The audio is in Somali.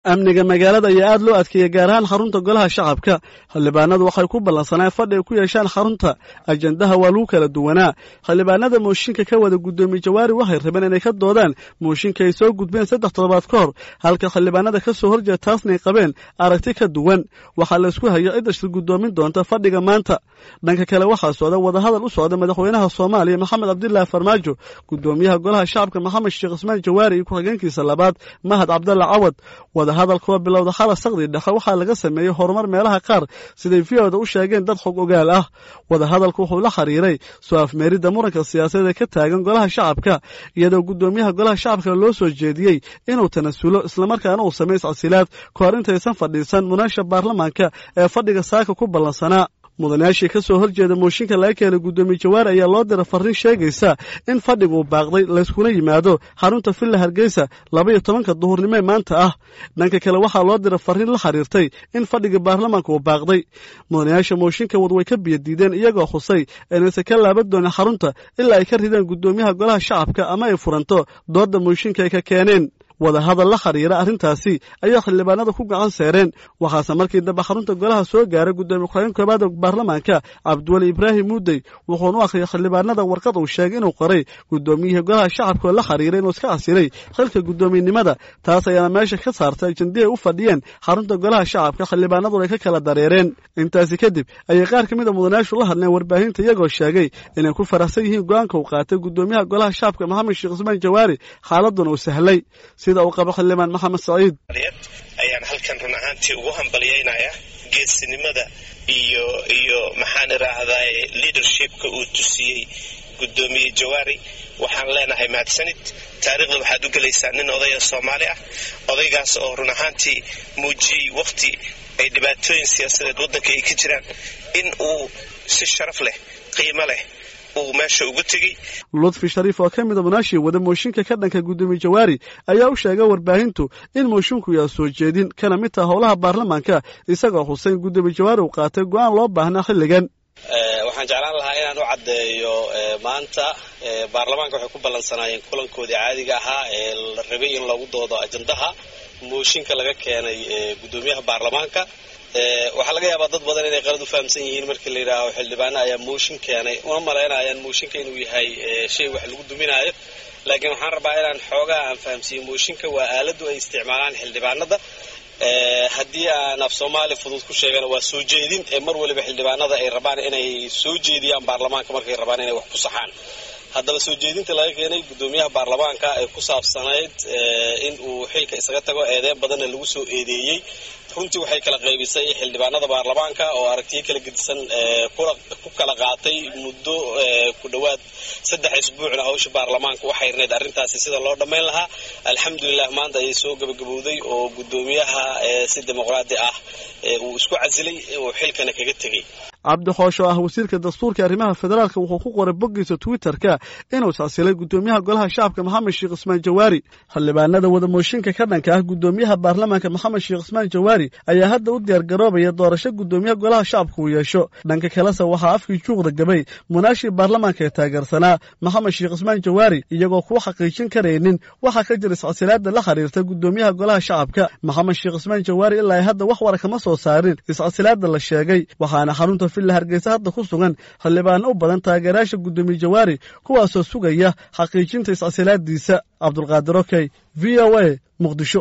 amniga magaalada ayaa aad loo adkeeyay gaar ahaan xarunta golaha shacabka xildhibaanadu waxay ku ballansanayeen fadhi ay ku yeeshaan xarunta ajandaha waa lagu kala duwanaa xildhibaanada mooshinka ka wada gudoomiye Jawaari waxay rabeen inay ka doodaan mooshinka ay soo gudbeen 3 toddobaad ka hor halka xildhibaanada ka soo horjeeda taasna ay qabeen aragti ka duwan waxa la isku hayo cid shir gudoomin doonta fadhiga maanta dhanka kale waxa soo wada hadal u socda madaxweynaha Soomaaliya Maxamed Cabdullaahi Farmaajo gudoomiyaha golaha shacabka Maxamed Sheekh Ismaan Jawaari iyo ku-xigeenkiisa labaad Mahad Cabdulla Cawad hadalkoo bilowda xala saqdi dhexe waxa laga sameeyay horumar meelaha qaar siday fiyoda u sheegeen dad xog ogaal ah wada hadalku wuxuu la xiriiray su'aaf meerida muranka siyaasadeed ka taagan golaha shacabka iyadoo gudoomiyaha golaha shacabka loo soo jeediyay inuu tanasulo isla markaana uu sameeyo casilaad koorintaysan fadhiisan munaasha baarlamaanka ee fadhiga saaka ku ballansanaa mudanayaashii ka soo horjeeda mooshinka laga keenay gudoomiye Jawaari ayaa loo diray fariin sheegaysa in fadhigu uu baaqday la iskuna yimaado xarunta Villa Hargeysa 12 duhurnimo maanta ah dhanka kale waxa loo diray fariin la xiriirtay in fadhiga baarlamaanka uu baaqday mudanayaasha mooshinka way ka biyadiideen iyagoo xusay inaysan ka laaban doonin xarunta ilaa ay ka ridaan gudoomiyaha golaha shacabka ama ay furanto dooda mooshinka ay ka keeneen wada hadal la xiriira arrintaasi ayaa xildhibaanada ku gacan saareen waxaase markii dambe xarunta golaha soo gaaray gudoomiye ku-xigeenka koobaad ee baarlamaanka Cabdiwali Ibraahim Muudey wuxuu u akhriyay xildhibaanada warqad uu sheegay inuu qoray gudoomiyaha golaha shacabka la xiriiray inuu iska casilay xilka gudoomiyenimada taas ayaana meesha ka saartay ajandii u fadhiyeen xarunta golaha shacabka xildhibaanadu ay ka kala dareereen intaasi kadib ayay qaar kamid ah mudanayaashu la hadleen warbaahinta iyagoo sheegay inay ku faraxsan yihiin go'aanka uu qaatay gudoomiyaha golaha shacabka Maxamed Sheekh Ismaan Jawaari xaaladuna uu sahlay sida uu qabo xildhibaan Maxamed Saciid ayaan halkan run ahaantii ugu hambalyeynaya geesinimada iyo maxaan raahdaa leadershipka uu tusiyay gudoomiye Jawaari waxaan leenahay mahadsanid taariikhda waxaad u galaysaa nin odaya Soomaali ah odaygaas oo run ahaantii muujiyay waqti ay dhibaatooyin siyaasadeed waddanka ay ka jiraan in uu si sharaf leh qiimo leh uu meesha ugu tagay Lutfi Shariif oo kamid ah munaashi wada mooshinka ka dhanka gudoomiye Jawaari ayaa u sheegay warbaahintu in moosinku yaa soo jeedin kana mid ah howlaha baarlamaanka isagoo Hussein gudoomiye Jawaari uu qaatay go'aan loo baahnaa xilligan waxaan jeclaan lahaa inaan u cadeeyo maanta baarlamaanka waxay ku ballansanaayeen kulankoodii caadiga ahaa ee la rabay in lagu doodo ajandaha mooshinka laga keenay gudoomiyaha baarlamaanka waxa laga yaabaa dad badan inay qalad u fahamsan yihiin markii la yiraahdo xildhibaano ayaa mooshin keenay uma maleynayaan mooshinka inuu yahay shay wax lagu duminayo laakiin waxaan rabaa inaan xoogaa aan fahamsiyo mooshinka waa aaladu ay isticmaalaan xildhibaanada haddii aan af Soomaali fudud ku sheegana waa soo jeedin ee mar waliba xildhibaanada ay rabaan inay soo jeediyaan baarlamaanka markay rabaan inay wax ku saxaan haddaba soo jeedinta laga keenay gudoomiyaha baarlamaanka ay ku saabsanayd in uu xilka isaga tago eedeyn badan lagu soo eedeeyay runtii waxay kala qaybisay xildhibaanada baarlamaanka oo aragtiyo kala gedisan ku kala qaatay muddo ku dhawaad 3 isbuucna hawsha baarlamaanka waxay reenay arrintaasi sida loo dhameyn lahaa alxamdulillah maanta ay soo gabagabowday oo gudoomiyaha si dimuqraadi ah uu isku casilay oo xilkana kaga tagay Cabdi Xoosho ah wasiirka dastuurka arrimaha federaalka wuxuu ku qoray boggiisa Twitterka inuu casilay gudoomiyaha golaha shacabka Maxamed Sheekh Ismaan Jawaari xildhibaanada wada mooshinka ka dhanka ah gudoomiyaha baarlamaanka Maxamed Sheekh Ismaan Jawaari ayaa hadda u diyaar garoobaya doorasho gudoomiyaha golaha shacabka uu yeesho dhanka kale waxa afkii juuqda gabay munaashi baarlamaanka ee taageersanaa Maxamed Sheekh Ismaan Jawaari iyagoo ku xaqiijin kareenin waxa ka jira casilaadda la xiriirta gudoomiyaha golaha shacabka Maxamed Sheekh Ismaan Jawaari ilaa hadda wax war kama soo saarin casilaadda la sheegay waxaana xarunta Villa Hargeysa hadda ku sugan xildhibaan u badan taageerayaasha gudoomiye Jawaari kuwaasoo sugaya xaqiijinta casilaaddiisa Cabdulqaadir Okay VOA Muqdisho